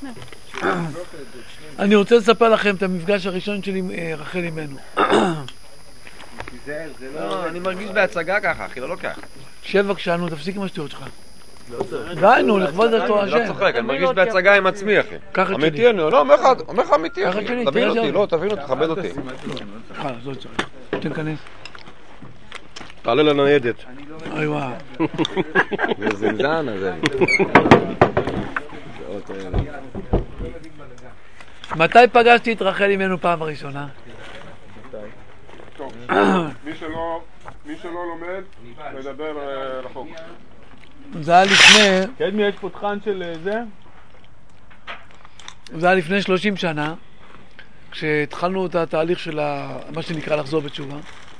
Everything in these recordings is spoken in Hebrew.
אני רוצה לספר לכם את המפגש הראשון שלי עם רחל אימנו. לא, אני מרגיש בהצגה ככה, אחי, לא לוקח. שב בבקשה, נו, תפסיק עם השטויות שלך. די, נו, לכבוד התורה השם. אני לא צוחק, אני מרגיש בהצגה עם עצמי, אחי. קח את שלי. אמיתי, אני לא, אומר לך אמיתי, אחי. קח את שלי, תבין תראה אותי, שם. לא, תבין אותי, תכבד אותי. לא צריך. תכנס. תעלה לניידת. אוי וואו. זה זמזן, אז מתי פגשתי את רחל אימנו פעם הראשונה? טוב, מי שלא לומד, מדבר רחוק. זה היה לפני... קדמי, יש פותחן של זה? זה היה לפני 30 שנה, כשהתחלנו את התהליך של מה שנקרא לחזור בתשובה.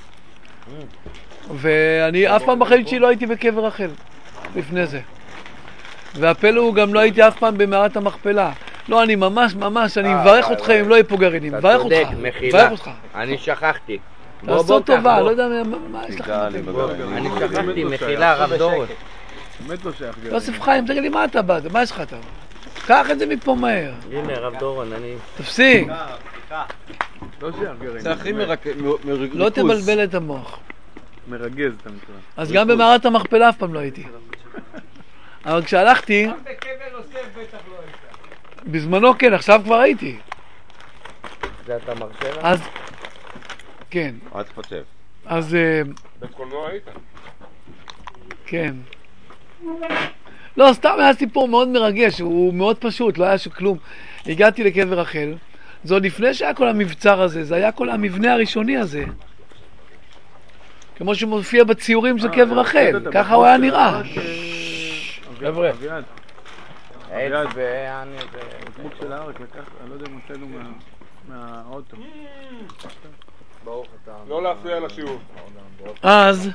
ואני אף פעם בחיים שלי לא הייתי בקבר רחל, לפני זה. והפלא הוא גם לא הייתי אף פעם במערת המכפלה. לא, אני ממש, אני מברך אותך אם לא יהיה פה גרעינים. מברך אותך, מברך אותך. אני שכחתי. תעשות טובה, לא יודע מה יש לך. אני שכחתי, מחילה, רב דורון. באמת לא שייך גרעין. יוסף חיים, תגיד לי מה אתה בא? מה יש לך אתה? קח את זה מפה מהר. הנה, רב דורון, אני... תפסיק. לא שייך גרעין. זה הכי מריכוז. לא תבלבל את המוח. מרגז את המקרה. אז גם במערת המכפלה אף פעם לא הייתי. אבל כשהלכתי... גם בקבר יוסף בטח לא הייתה. בזמנו כן, עכשיו כבר הייתי. זה אתה מרשה לה? אז... כן. אל תפצב. אז... בקולנוע היית? כן. לא, סתם היה סיפור מאוד מרגש, הוא מאוד פשוט, לא היה שכלום. הגעתי לקבר רחל, זה עוד לפני שהיה כל המבצר הזה, זה היה כל המבנה הראשוני הזה. כמו שמופיע בציורים של קבר רחל, ככה הוא היה נראה. חבר'ה. עץ ואני... דמות של הארץ לקח, אני לא יודע אם הוצאנו מהאוטו. לא להפריע לשיעור. אז...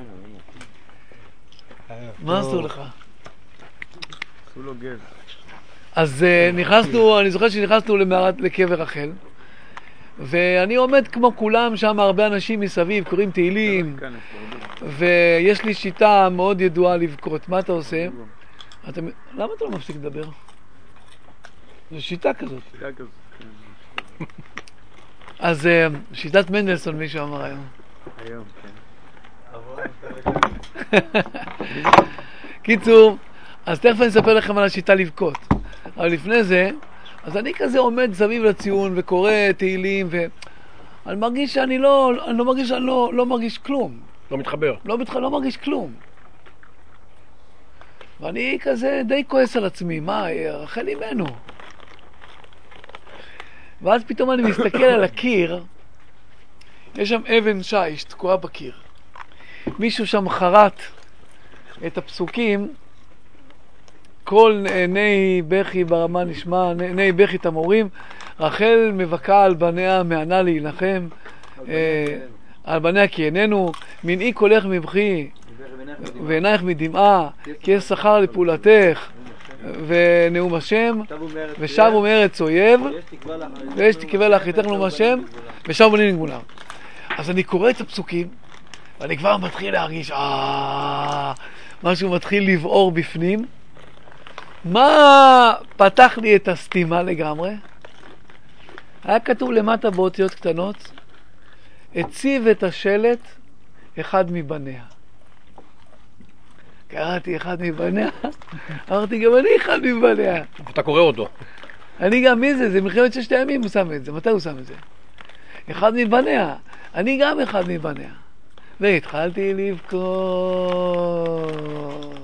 מה עשו לך? עשו לו גז. אז נכנסנו, אני זוכר שנכנסנו לקבר רחל, ואני עומד כמו כולם שם, הרבה אנשים מסביב, קוראים תהילים, ויש לי שיטה מאוד ידועה לבכות. מה אתה עושה? למה אתה לא מפסיק לדבר? זו שיטה כזאת. אז שיטת מנדלסון מישהו אמר היום. היום, כן. קיצור, אז תכף אני אספר לכם על השיטה לבכות. אבל לפני זה, אז אני כזה עומד סביב לציון וקורא תהילים, ואני מרגיש שאני לא מרגיש כלום. לא מתחבר. לא מרגיש כלום. ואני כזה די כועס על עצמי, מה, רחל אימנו. ואז פתאום אני מסתכל על הקיר, יש שם אבן שיש תקועה בקיר. מישהו שם חרט את הפסוקים, כל נהי בכי ברמה נשמע, נהי בכי תמורים, רחל מבכה על בניה מענה להילחם, על בניה כי איננו, מנעי קולך מבכי ועינייך מדמעה, כי יש שכר לפעולתך ונאום השם, ושבו מארץ אויב, ויש תקווה לאחריתך נאום השם, ושבו בנים לגמולם. אז אני קורא את הפסוקים, ואני כבר מתחיל להרגיש, משהו מתחיל לבעור בפנים. מה פתח לי את הסתימה לגמרי? היה כתוב למטה באותיות קטנות, הציב את השלט אחד מבניה. קראתי אחד מבניה, אמרתי גם אני אחד מבניה. אתה קורא אותו. אני גם מי זה? זה מלחמת ששת הימים הוא שם את זה. מתי הוא שם את זה? אחד מבניה. אני גם אחד מבניה. והתחלתי לבכות.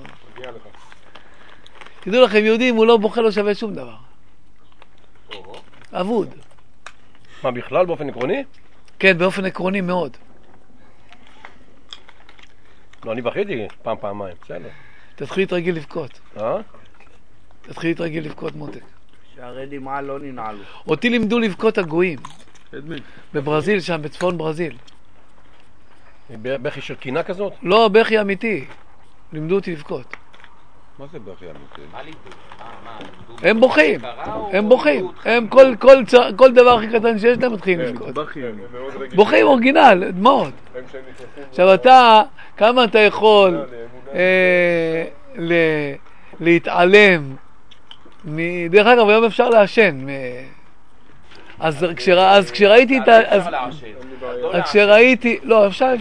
תדעו לכם, יהודים, הוא לא בוכה, לא שווה שום דבר. אבוד. מה, בכלל באופן עקרוני? כן, באופן עקרוני מאוד. לא, אני בכיתי פעמיים, בסדר. תתחיל להתרגל לבכות. תתחיל להתרגל לבכות, מותק. שערי דמעה לא ננעלו. אותי לימדו לבכות הגויים. בברזיל, שם, בצפון ברזיל. בכי של קינה כזאת? לא, בכי אמיתי. לימדו אותי לבכות. מה זה בכי אמיתי? הם בוכים. הם בוכים. הם כל דבר הכי קטן שיש להם מתחילים לבכות. בוכים אורגינל, דמעות. עכשיו אתה, כמה אתה יכול להתעלם דרך אגב, היום אפשר לעשן. אז כשראיתי את ה... אז כשראיתי... לא, אפשר.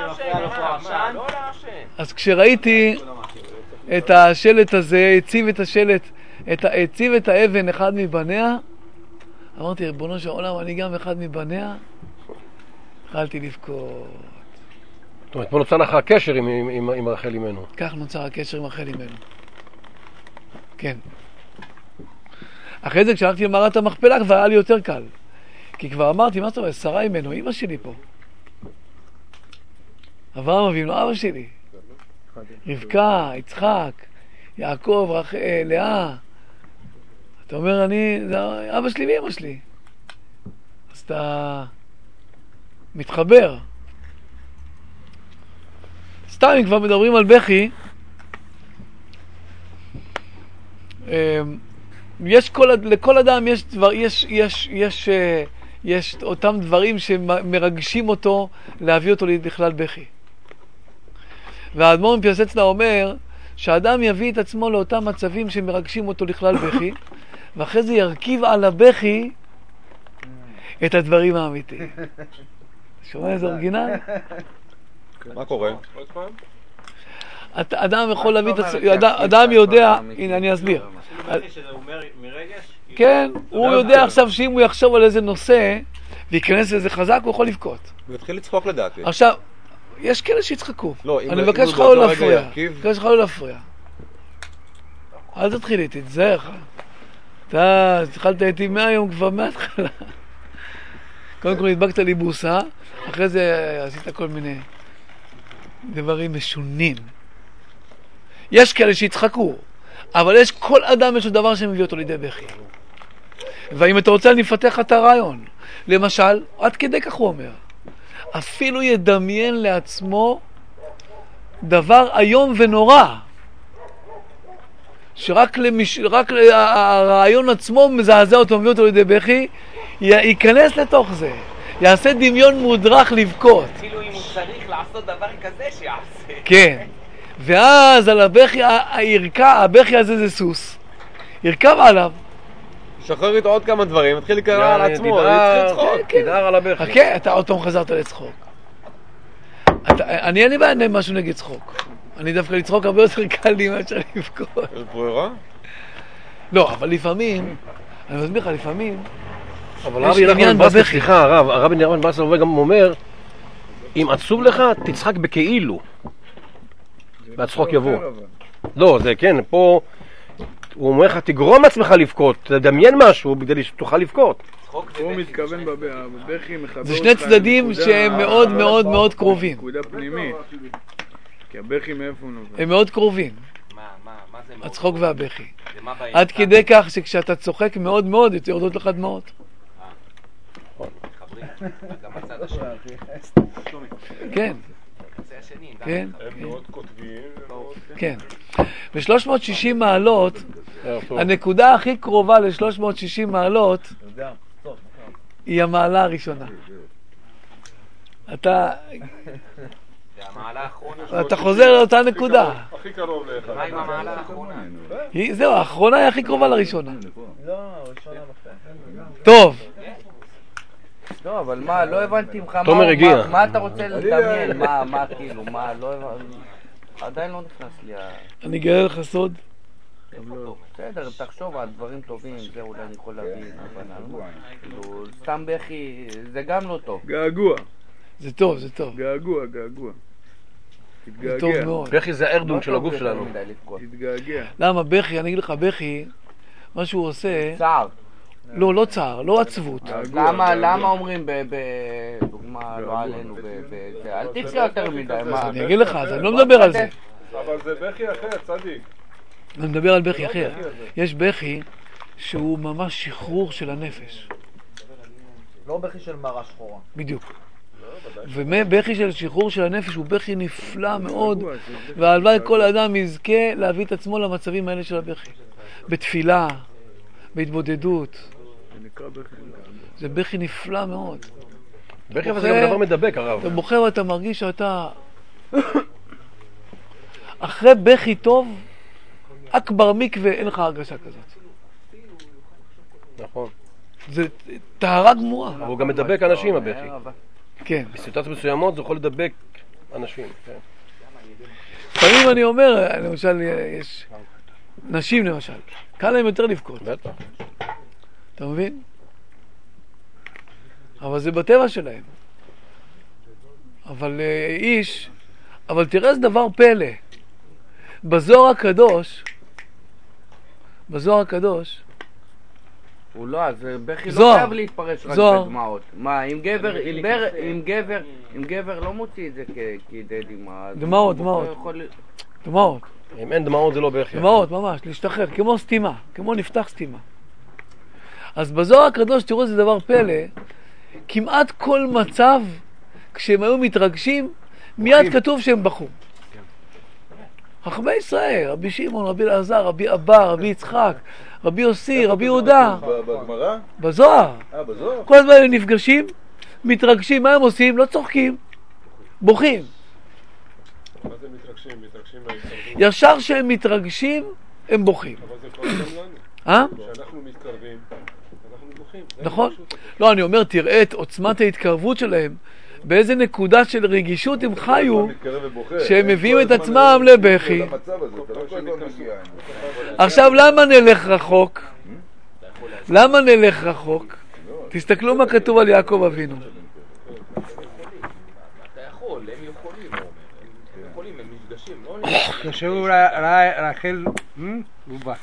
אז כשראיתי את השלט הזה, הציב את האבן אחד מבניה, אמרתי, ריבונו של עולם, אני גם אחד מבניה, התחלתי לבכות. זאת אומרת, פה נוצר לך הקשר עם רחל אמנו. כך נוצר הקשר עם רחל אמנו. כן. אחרי זה כשהלכתי למערת המכפלה כבר היה לי יותר קל. כי כבר אמרתי, מה זאת אומרת, שרה אמנו, אמא שלי פה. אברהם אבינו, אבא שלי. רבקה, יצחק, יעקב, לאה. אתה אומר, זה אבא שלי ואמא שלי. אז אתה מתחבר. סתם, אם כבר מדברים על בכי, לכל אדם יש אותם דברים שמרגשים אותו להביא אותו לכלל בכי. והאדמו"ר מפיאסצנה אומר שהאדם יביא את עצמו לאותם מצבים שמרגשים אותו לכלל בכי, ואחרי זה ירכיב על הבכי את הדברים האמיתיים. שומע איזה אורגינל? מה קורה? עוד פעם? אדם יכול להביא את עצמו, אדם יודע, הנה אני אסביר. כן, הוא יודע עכשיו שאם הוא יחשוב על איזה נושא וייכנס לזה חזק, הוא יכול לבכות. הוא יתחיל לצחוק לדעתי. עכשיו, יש כאלה שיצחקו. אני מבקש לך לא להפריע. מבקש לך לא להפריע. אל תתחיל איתי, תזהר לך. אתה התחלת איתי מהיום כבר מההתחלה. קודם כל הדבקת לי בוסה, אחרי זה עשית כל מיני דברים משונים. יש כאלה שיצחקו, אבל כל אדם יש לו דבר שמביא אותו לידי בכי. ואם אתה רוצה, אני אפתח את הרעיון. למשל, עד כדי כך הוא אומר, אפילו ידמיין לעצמו דבר איום ונורא, שרק הרעיון עצמו מזעזע אותו, מביא אותו לידי בכי, ייכנס לתוך זה, יעשה דמיון מודרך לבכות. אפילו אם הוא צריך לעשות דבר כזה שיעשה. כן. ואז על הבכי, הבכי הזה זה סוס. ירכב עליו. שחרר איתו עוד כמה דברים, התחיל לקרוא על עצמו, התחיל לצחוק. תדער על הבכי. חכה, אתה עוד פעם חזרת לצחוק. אין לי בעיה משהו נגד צחוק. אני דווקא לצחוק הרבה יותר קל לי מאשר לבכות. יש ברירה? לא, אבל לפעמים, אני מסביר לך, לפעמים, אבל רבי נחמן ברסלב, סליחה, הרבי נחמן ברסלב גם אומר, אם עצוב לך, תצחק בכאילו. והצחוק יבוא. לא, זה כן, פה הוא אומר לך, תגרום עצמך לבכות, תדמיין משהו בגלל שתוכל לבכות. הוא מתכוון בבכי מחבר. זה שני צדדים שהם מאוד מאוד מאוד קרובים. נקודה פנימית. כי הבכי מאיפה הוא נובע? הם מאוד קרובים. מה זה מאוד? הצחוק והבכי. עד כדי כך שכשאתה צוחק מאוד מאוד, יורדות לך דמעות. גם בצד השני. כן. כן. הם מאוד כותבים. כן. ב-360 מעלות, הנקודה הכי קרובה ל-360 מעלות היא המעלה הראשונה. אתה חוזר לאותה נקודה. הכי קרוב לאחד. מה עם המעלה האחרונה? זהו, האחרונה היא הכי קרובה לראשונה. לא, ראשונה בכלל. טוב. לא, אבל מה, לא הבנתי ממך, מה אתה רוצה לדמיין, מה כאילו, מה, לא הבנתי, עדיין לא נכנס לי אני אגלה לך סוד. בסדר, תחשוב על דברים טובים, זה אולי אני יכול להבין, אבל כאילו, סתם בכי, זה גם לא טוב. געגוע. זה טוב, זה טוב. געגוע. זה טוב מאוד. בכי זה הארדון של הגוף שלנו. תתגעגע. למה בכי, אני אגיד לך, בכי, מה שהוא עושה... צער. לא צער, לא עצבות. למה אומרים בדוגמה, לא עלינו, אל תצא יותר מדי, מה? אני אגיד לך, אז אני לא מדבר על זה. אבל זה בכי אחר, צדיק. אני מדבר על בכי אחר. יש בכי שהוא ממש שחרור של הנפש. לא בכי של מרה שחורה. בדיוק. ובכי של שחרור של הנפש הוא בכי נפלא מאוד, והלוואי כל אדם יזכה להביא את עצמו למצבים האלה של הבכי. בתפילה, בהתבודדות. זה בכי נפלא מאוד. בכי אבל זה גם דבר מדבק, הרב. אתה בוחר ואתה מרגיש שאתה... אחרי בכי טוב, אכבר מקווה, אין לך הרגשה כזאת. נכון. זה טהרה גמורה. והוא גם מדבק אנשים, הבכי. כן. בסיטואציות מסוימות זה יכול לדבק אנשים, כן. לפעמים אני אומר, למשל, יש נשים למשל, קל להם יותר לבכות. בטח. אתה מבין? אבל זה בטבע שלהם. אבל איש, אבל תראה איזה דבר פלא. בזוהר הקדוש, הוא לא, אז בכי לא זוהר. חייב להתפרש רק זוהר. בדמעות. מה, אם גבר לא מוציא את זה כדי דמעה. דמעות. דמעות. אם אין דמעות זה לא בכי. דמעות, ממש, להשתחרר, כמו סתימה, כמו נפתח סתימה. אז בזוהר הקדוש, תראו איזה דבר פלא, כמעט כל מצב, כשהם היו מתרגשים, מיד כתוב שהם בכו. חכמי ישראל, רבי שמעון, רבי אלעזר, רבי אבא, רבי יצחק, רבי יוסי, רבי יהודה. בגמרא? בזוהר. בזוהר? כל הזמן הם נפגשים, מתרגשים, מה הם עושים? לא צוחקים, בוכים. מה זה מתרגשים? מתרגשים מההתקרבות? ישר שהם מתרגשים, הם בוכים. אבל זה קורה גם לנו. אה? כשאנחנו מתקרבים, אנחנו בוכים. נכון? לא, אני אומר, תראה את עוצמת ההתקרבות שלהם, באיזה נקודה של רגישות הם חיו, שהם מביאים את עצמם לבכי. עכשיו, למה נלך רחוק? למה נלך רחוק? תסתכלו מה כתוב על יעקב אבינו. אתה יכול, הם יכולים, הם יכולים, הם נפגשים, לא? כשהוא ראה רחל, הוא בא.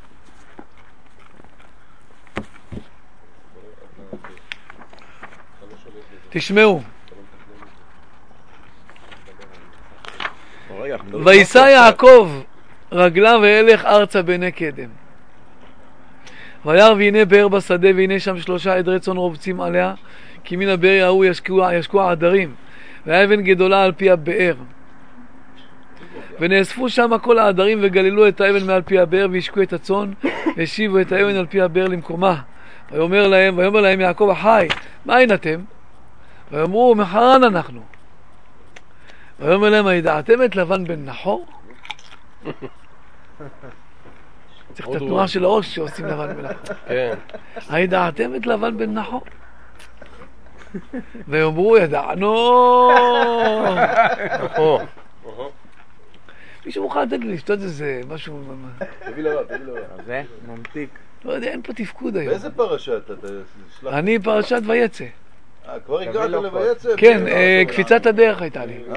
תשמעו. וישא יעקב רגליו והלך ארצה בעיני קדם. וירא והנה באר בשדה והנה שם 3 עדרי צאן רובצים עליה, כי מן הבאר ההוא ישקוע עדרים, והאבן גדולה על פי הבאר. ונאספו שם כל העדרים וגללו את האבן מעל פי הבאר והשקו את הצאן והשיבו את האבן על פי הבאר למקומה. ויאמר להם יעקב אחי, מאין אתם? ויאמרו מחרן אנחנו. ויאמר להם הידעתם את לבן בן נחור? צריך את התנועה של הראש שעושים לבן בן נחור. הידעתם את לבן בן נחור? ויאמרו ידענו. מישהו מוכן לתת לי לשתות איזה משהו? תביא לרב. זה? ממתיק. לא יודע, אין פה תפקוד היום. באיזה פרשה אתה? אני פרשת ויצא. כבר הגעת לויצא? כן, קפיצת הדרך הייתה לי.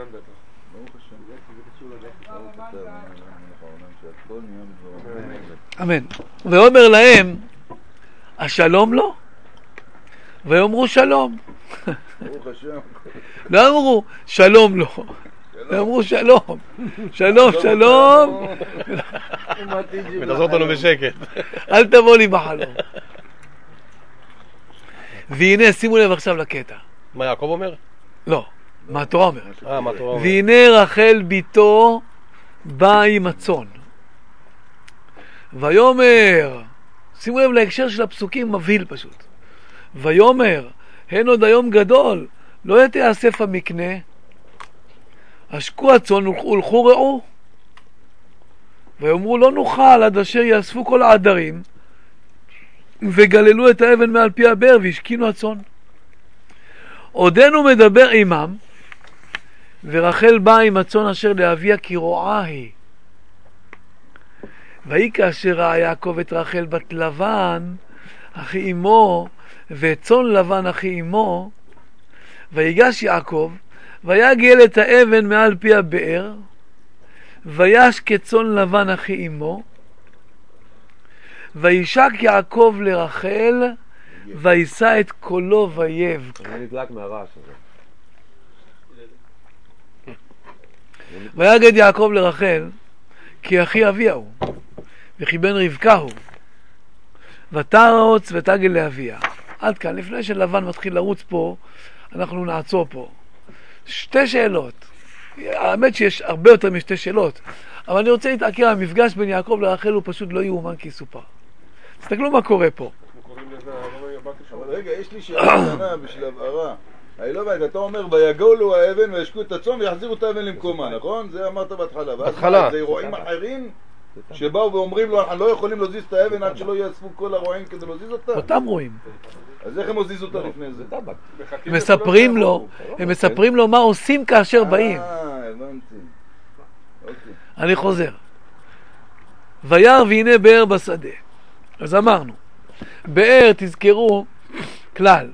אמן. ואומר להם, השלום לו? ויאמרו שלום. לא אמרו שלום לו. אמרו שלום. שלום. ותעזור אותנו בשקט. אל תבוא לי בחלום. והנה, שימו לב עכשיו לקטע. מה יעקב אומר? לא, מה התורה אומרת. מה התורה אומרת? והנה רחל ביתו באה עם הצאן. ויאמר, שימו לב להקשר של הפסוקים, מבהיל פשוט. ויאמר, הן עוד היום גדול, לא יתאסף המקנה, השקו הצאן ולכו ראו. ויאמרו לא נוכל עד אשר יאספו כל העדרים, וגללו את האבן מעל פי הבאר והשכינו הצאן. עודנו מדבר עמם, ורחל באה עם הצאן אשר לאביה כי רועה היא. ויהי כאשר ראה יעקב את רחל בת לבן אחי אמו, ואת צאן לבן אחי אמו, ויגש יעקב ויגל את האבן מעל פי הבאר, וישק את צאן לבן אחי אמו, וישק יעקב לרחל, וישא את קולו ויבך. אני נדלק מהרעש הזה. ויגד יעקב לרחל, כי אחי אביה הוא, וכי בן רבקה הוא, ותרוץ ותגל לאביה. עד כאן, לפני שלבן מתחיל לרוץ פה, אנחנו נעצור פה. 2 שאלות. האמת שיש הרבה יותר מ2 שאלות, אבל אני רוצה להתעכב, המפגש בין יעקב לרחל הוא פשוט לא יאומן כי יסופר. תסתכלו מה קורה פה. אבל רגע, יש לי שאלה קטנה בשביל הבהרה. אני לא יודע, אתה אומר ויגולו האבן וישקו את הצאן ויחזירו את האבן למקומה, נכון? זה אמרת בהתחלה. בהתחלה. זה אירועים אחרים שבאו ואומרים לו, אנחנו לא יכולים להזיז את האבן עד שלא יאספו כל הרועים כדי להזיז אותה? אותם רואים. אז איך הם הוזיזו אותה לפני זה? הם מספרים לו מה עושים כאשר באים. הבנתי. אוקיי. אני חוזר. וירא והנה באר בשדה. אז אמרנו, באר, תזכרו כלל.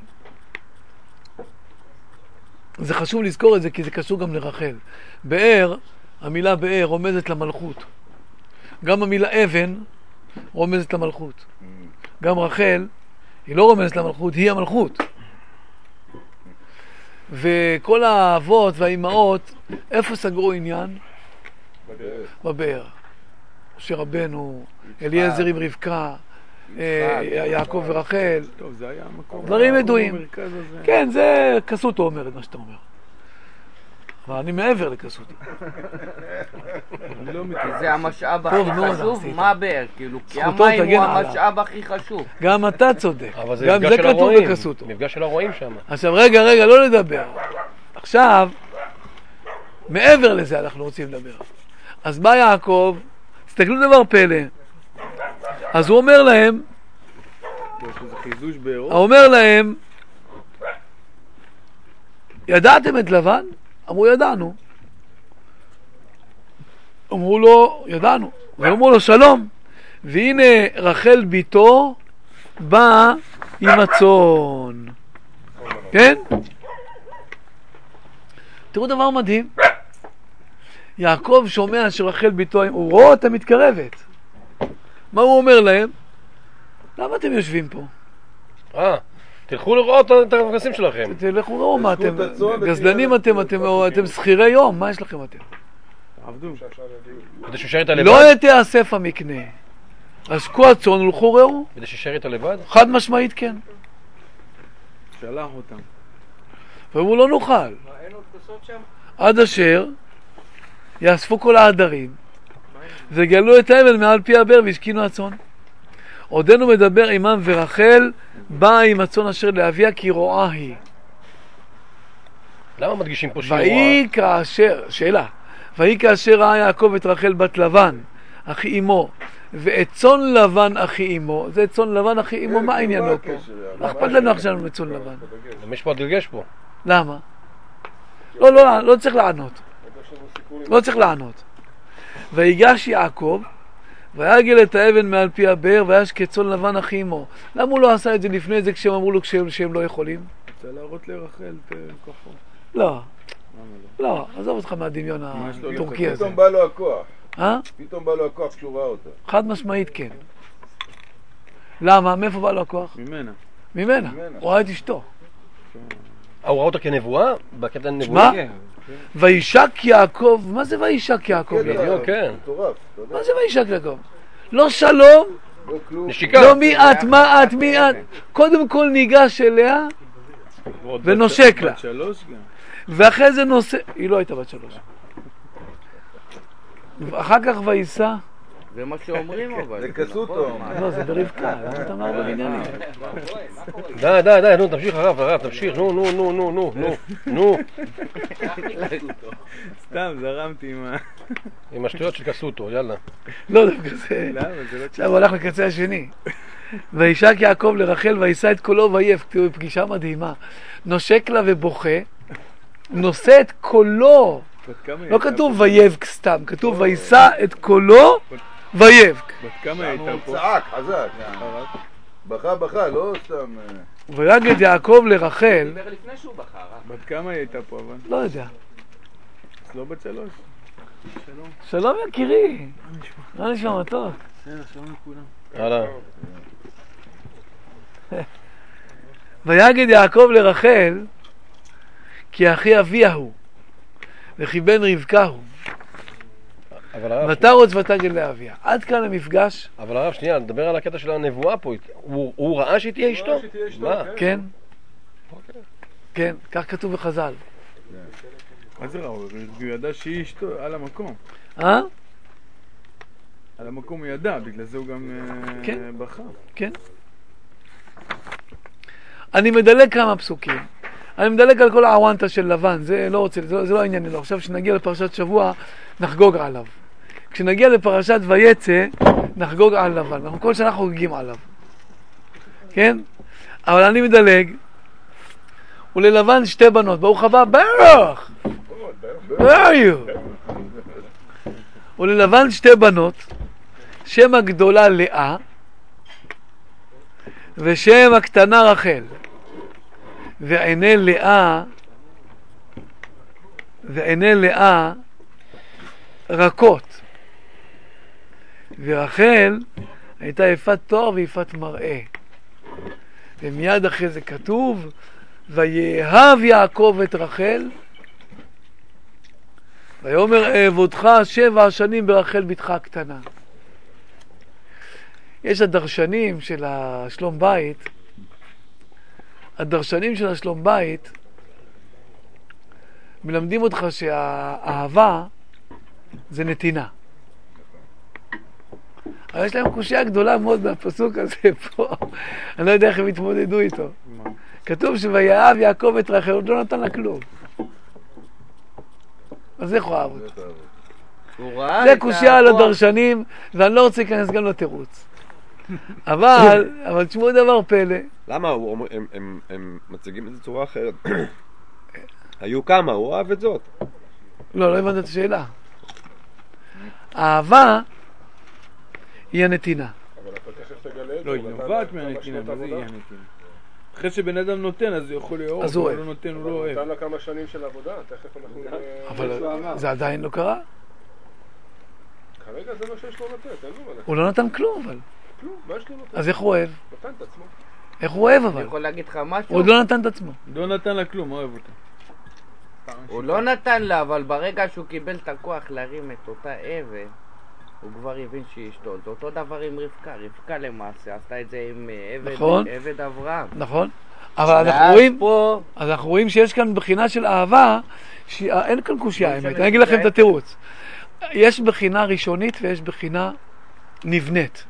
זה חשוב לזכור את זה כי זה קשור גם לרחל. באר, המילה באר רומזת למלכות. גם המילה אבן רומזת למלכות. גם רחל היא לא רומזת למלכות, היא המלכות. וכל האבות והאימהות, איפה סגרו עניין? בבאר. משה רבנו, אליעזר עם רבקה, יעקב ורחל. טוב, זה היה המקום. דברים ידועים. כן, זה קסוטו אומר את מה שאתה אומר. אבל אני מעבר לקסוטו. זה המשאב הכי חשוב, מה באר? כאילו, כי המים הוא המשאב הכי חשוב. גם אתה צודק. אבל זה גם מפגש זה של כתוב הרועים. בקסוטו. מפגש של הרועים שם. עכשיו, רגע, לא לדבר. עכשיו, מעבר לזה אנחנו רוצים לדבר. אז בא יעקב, תסתכלו דבר פלא. אז הוא אומר להם, אומר להם, ידעתם את לבן? אמרו ידענו. אמרו לו ידענו. ואמרו לו שלום. והנה רחל ביתו באה עם הצאן. כן? תראו דבר מדהים. יעקב שומע שרחל ביתו, הוא רואה אותה מתקרבת. מה הוא אומר להם? למה אתם יושבים פה? תלכו לראות את המפגשים שלכם. תלכו לראות מה אתם, גזלנים אתם שכירי יום, מה יש לכם אתם? עבדו. כדי שישאר איתה לבד? לא יתאסף המקנה. עשקו הצאן ולכו ראו. כדי שישאר איתה לבד? חד משמעית כן. שלח אותם. ואמרו לא נוכל. עד אשר יאספו כל העדרים וגלו את האבן מעל פי הבאר והשכינו הצאן. עודנו מדבר עמם ורחל באה עם הצאן אשר לאביה כי רואה היא. למה מדגישים פה שהיא ויהי כאשר, שאלה, ויהי כאשר ראה יעקב את רחל בת לבן אחי אמו ואת צאן לבן אחי אמו, זה צאן לבן אחי אמו, מה העניינו פה? לא אכפת לנו עכשיו מצאן לבן. יש פה דגש פה. למה? לא צריך לענות. לא צריך לענות. ויגש יעקב ויגל את האבן מעל פי הבאר וישק צאן לבן אחי אמו. למה הוא לא עשה את זה לפני זה כשהם אמרו לו שהם לא יכולים? רוצה להראות לרחל את כוחו. לא, עזוב אותך מהדמיון הטורקי הזה. פתאום בא לו הכוח. אה? פתאום בא לו הכוח כשהוא ראה אותה. חד משמעית כן. למה? מאיפה בא לו הכוח? ממנה. הוא ראה את אשתו. הוא ראה אותה כנבואה? בקטע מה? נבואה? וישק יעקב, מה זה וישק יעקב? כן. מה זה וישק יעקב? לא שלום, נשיקה. לא מי את, מה את, מי את. קודם כל ניגש אליה ונושק לה. ואחרי זה נושא, היא לא הייתה בת 3. אחר כך ויסע. זה מה שאומרים אבל. זה כסוטו. לא, זה ברבקה, למה אתה אומר בבניינים? די, נו, תמשיך הרב, תמשיך, נו. סתם, זרמתי עם השטויות של כסוטו, יאללה. לא, דווקא זה. עכשיו הוא הלך לקצה השני. וישק יעקב לרחל וישא את קולו ויף, פגישה מדהימה. נושק לה ובוכה, נושא את קולו. לא כתוב ויבק סתם, כתוב וישא את קולו ויבק. בת כמה הייתה פה? הוא צעק, חזק. בכה, לא סתם. ויגד יעקב לרחל. דיבר לפני שהוא בחר. בת כמה הייתה פה אבל? לא יודע. אז לא בת 3. שלום יקירי. מה נשמע מתוק? שלום לכולם. הלאה. ויגד יעקב לרחל כי אחי אביה הוא וכי בן רבקה הוא ותרוץ ותגד לאביה. עד כאן המפגש. אבל הרב, שנייה, נדבר על הקטע של הנבואה פה. הוא ראה שהיא תהיה אשתו? מה? כן. כן, כך כתוב בחז"ל. מה זה רע? הוא ידע שהיא אשתו על המקום. על המקום הוא ידע, בגלל זה הוא גם בכה. כן. אני מדלג כמה פסוקים. אני מדלג על כל העוונטה של לבן, זה לא העניין לו. עכשיו שנגיע לפרשת שבוע נחגוג עליו. כשנגיע לפרשת ויצא, נחגוג על לבן. אנחנו כל שנה חוגגים עליו. כן? אבל אני מדלג. וללבן 2 בנות. ברוך הבא, ברוך! Where are you? וללבן 2 בנות, שם הגדולה לאה, ושם הקטנה רחל. ועיני לאה רכות. ורחל הייתה יפת תואר ויפת מראה. ומיד אחרי זה כתוב, ויאהב יעקב את רחל, ויאמר אעבודך 7 שנים ברחל בתך הקטנה. יש הדרשנים של השלום בית, מלמדים אותך שהאהבה זה נתינה. אבל יש להם קושיה גדולה מאוד מהפסוק הזה פה. אני לא יודע איך הם התמודדו איתו. כתוב שויאהב יעקב את רחל, עוד לא נתן לה כלום. אז איך הוא אהב אותה? זה קושיה על הדרשנים, ואני לא רוצה להיכנס גם לתירוץ. אבל תשמעו דבר פלא. למה? הם מציגים את זה צורה אחרת. היו כמה, הוא אהב את זאת. לא הבנת את השאלה. אהבה היא הנתינה. אבל אתה תכף תגלה את זה. לא, היא נובעת מהנתינה, מה זה היא הנתינה? אחרי שבן אדם נותן, אז הוא יכול לאהוב. אז הוא לא נותן, הוא לא אוהב. נתן לה כמה שנים של עבודה, תכף אנחנו... אבל זה עדיין לא קרה. כרגע זה מה שיש לו לתת, אין לו מה לתת. הוא לא נתן כלום, אבל. כלום, מה יש לו לתת? אז איך הוא אוהב? נתן את עצמו. איך הוא אוהב אבל? אני יכול להגיד לך משהו? הוא עוד לא נתן את עצמו. לא נתן לה כלום, אוהב אותה. הוא לא נתן לה, אבל ברגע שהוא קיבל את הכוח להרים את אותה אבן, הוא כבר הבין שהיא אשתו. זה אותו דבר עם רבקה. רבקה למעשה עשתה את זה עם עבד אברהם. נכון. אבל אנחנו רואים שיש כאן בחינה של אהבה, אין כאן קושיה האמת. אני אגיד לכם את התירוץ. יש בחינה ראשונית ויש בחינה נבנית.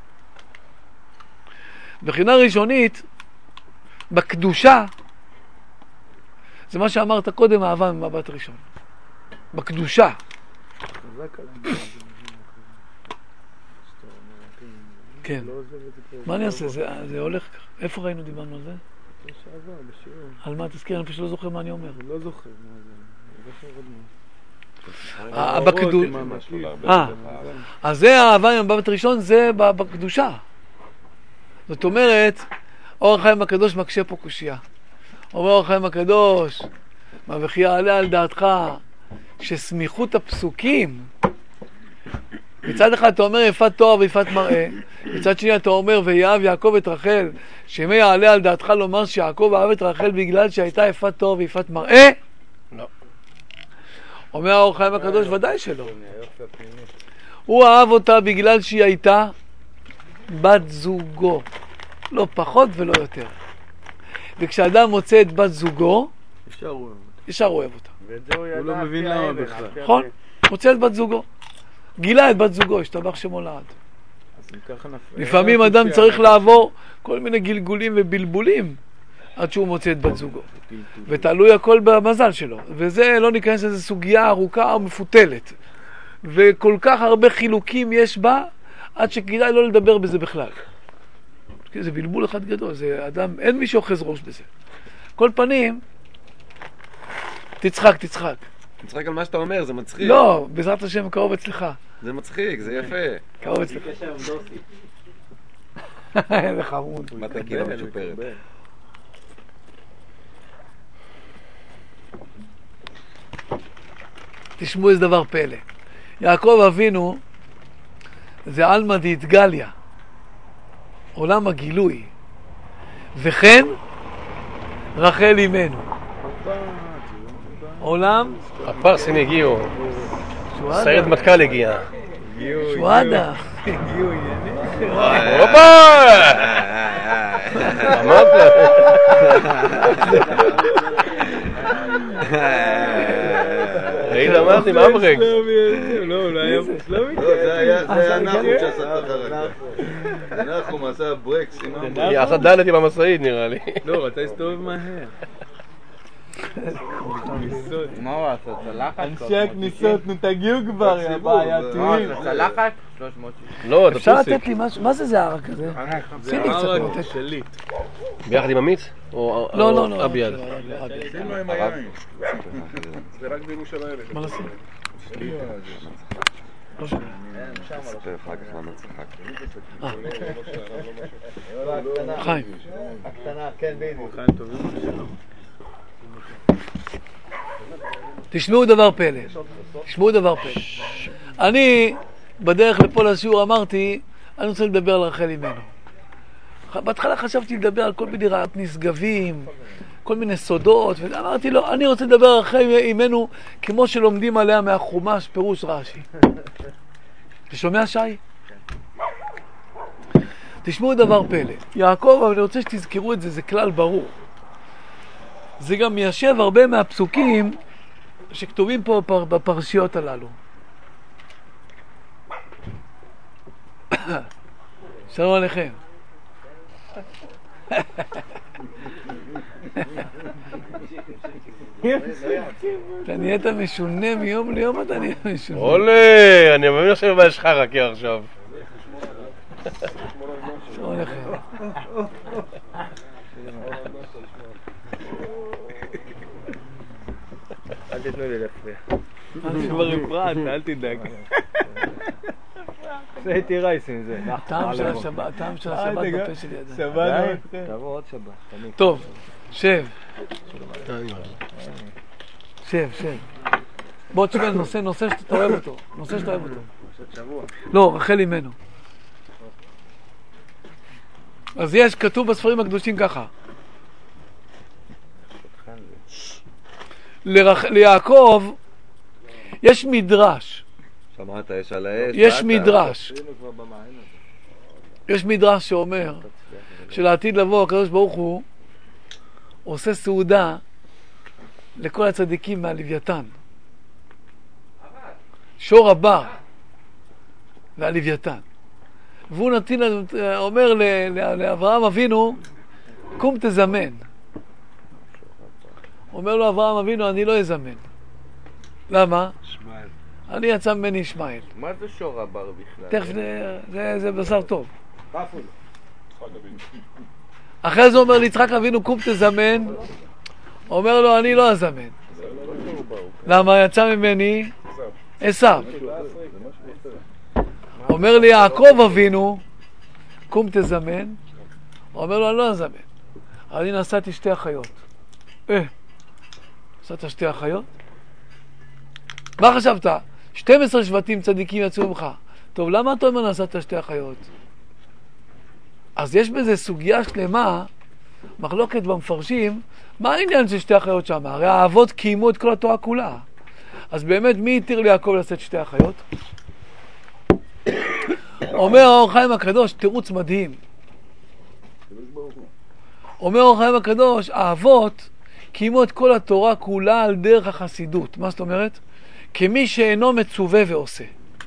בחינה ראשונית, בקדושה, זה מה שאמרת קודם, אהבה ממבט ראשון. בקדושה. כן. מה אני אעשה? זה הולך כך. איפה ראינו דיברנו על זה? על מה? תזכיר, אני פשוט לא זוכר מה אני אומר. לא זוכר. אז זה האהבה עם מבט ראשון, זה בקדושה. זאת אומרת, אור החיים הקדוש מקשה פה קושייה. אומר אור החיים הקדוש, מה וכי יעלה על דעתך שסמיכות הפסוקים, מצד אחד אתה אומר יפת תואר ויפת מראה, מצד שני אתה אומר ויאהב יעקב את רחל, שמא יעלה על דעתך לומר שיעקב אהב את רחל בגלל שהייתה יפת תואר ויפת מראה? לא. אומר האור החיים הקדוש, ודאי שלא. הוא אהב אותה בגלל שהיא הייתה בת זוגו, לא פחות ולא יותר. וכשאדם מוצא את בת זוגו, ישר אוהב אותה. הוא לא מבין למה בכלל. נכון, מוצא את בת זוגו, גילה את בת זוגו, השתבח שמו לעד. לפעמים אדם צריך לעבור כל מיני גלגולים ובלבולים עד שהוא מוצא את בת זוגו, ותלוי הכל במזל שלו, וזה לא ניכנס לזה סוגיה ארוכה או מפותלת, וכל כך הרבה חילוקים יש בה עד שכדאי לא לדבר בזה בכלל. זה בלבול אחד גדול, זה אדם, אין מי שאוחז ראש בזה. כל פנים, תצחק. תצחק על מה שאתה אומר, זה מצחיק. לא, בעזרת השם קרוב אצלך. זה מצחיק, זה יפה. קרוב אצלך. זה חמוד. מה תקינה משופרת? תשמעו איזה דבר פלא. יעקב אבינו זה עלמא דאתגליה, עולם הגילוי, וכן רחל אימנו, עולם הפרסים הגיעו, סיירת מטכ"ל הגיע, שואדה אמרת לה ראית אמרתי מאמרק. לא, אולי היה מוסלמי. זה היה נחום שעשה את החרקה. נחום עשה ברקס. היא עשה דלת עם המסעית נראה לי. לא, אתה הסתובב מהר. מה הוא עשה? צלחת? אנשי הכניסות, נו תגיעו כבר, יא בעייתיים. צלחת? 360. לא, אתה אפשר פוסיק. לתת לי משהו? מה זה הערק הזה? זה ערק שלי. ביחד עם אמיץ? או לא. אבי יד? שימו עם היין. זה רק בירושלים. מה לעשות? אספר אחר כך למה צחק. חיים. הקטנה, כן, בדיוק. תשמעו דבר פלא. אני בדרך לפה לשיעור אמרתי, אני רוצה לדבר על רחל אימנו. בהתחלה חשבתי לדבר על כל מיני רעיונות נשגבים, כל מיני סודות, ואמרתי לו, אני רוצה לדבר על רחל אימנו כמו שלומדים עליה מהחומש, פירוש רש"י. אתה שומע, שי? תשמעו דבר פלא. יעקב, אבל אני רוצה שתזכרו את זה, זה כלל ברור. זה גם מיישב הרבה מהפסוקים שכתובים פה בפרשיות הללו. שלום עליכם. אתה נהיית משונה מיום ליום, אתה נהיה משונה. עולה, אני מבין עכשיו מה יש לך רק עכשיו. שלום עליכם. אל תתנו לי להפריע. אני כבר הפרעת, אל תדאג. זה תירייס עם זה. טעם של השבת בפה שלי ידע. שבת. תבוא עוד שבת. טוב, שב. בוא תשמע, נושא שאתה אוהב אותו. לא, רחל אימנו. אז כתוב בספרים הקדושים ככה. ליעקב יש מדרש. שמעת אש על האש? יש מדרש שאומר שלעתיד לבוא הקדוש ברוך הוא עושה סעודה לכל הצדיקים מהלוויתן. שור הבר והלוויתן. והוא אומר לאברהם אבינו, קום תזמן. אומר לו אברהם אבינו, אני לא אזמן. למה? ישמעאל. אני יצא ממני ישמעאל. מה זה שור הבר בכלל? תכף, זה בשר טוב. אחרי זה אומר ליצחק אבינו, קום תזמן. אומר לו, אני לא אזמן. למה? יצא ממני עשיו. אומר לי יעקב אבינו, קום תזמן. אומר לו, אני לא אזמן. אני נסעתי שתי אחיות. נסעת שתי אחיות? מה חשבת? 12 שבטים צדיקים יצאו ממך. טוב, למה אתה אומר נסעת שתי אחיות? אז יש בזה סוגיה שלמה, מחלוקת במפרשים, מה העניין של שתי אחיות שם? הרי האבות קיימו את כל התורה כולה. אז באמת, מי התיר ליעקב לשאת שתי אחיות? אומר האור החיים הקדוש, תירוץ מדהים. אומר האור החיים הקדוש, האבות קיימו את כל התורה כולה על דרך החסידות. מה זאת אומרת? כמי שאינו מצווה ועושה.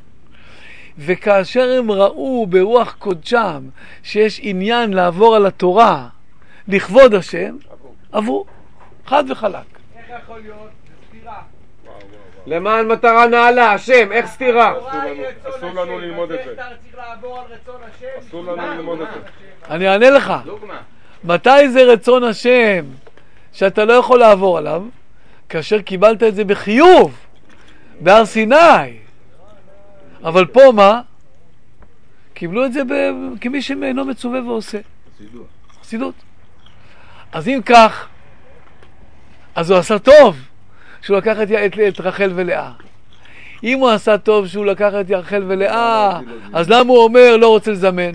וכאשר הם ראו ברוח קודשם שיש עניין לעבור על התורה לכבוד השם, עברו. חד וחלק. איך יכול להיות? סתירה. למען מטרה נעלה, השם, איך סתירה? אסור לנו ללמוד את זה. אתה צריך לעבור על רצון השם. אסור לנו ללמוד את זה. אני אענה לך. מתי זה רצון השם שאתה לא יכול לעבור עליו? כאשר קיבלת את זה בחיוב, בהר סיני. אבל פה מה? קיבלו את זה כמי שאינו מצווה ועושה. חסידות. אז אם כך, אז הוא עשה טוב שהוא לקח את רחל ולאה. אם הוא עשה טוב שהוא לקח את רחל ולאה, אז למה הוא אומר לא רוצה לזמן?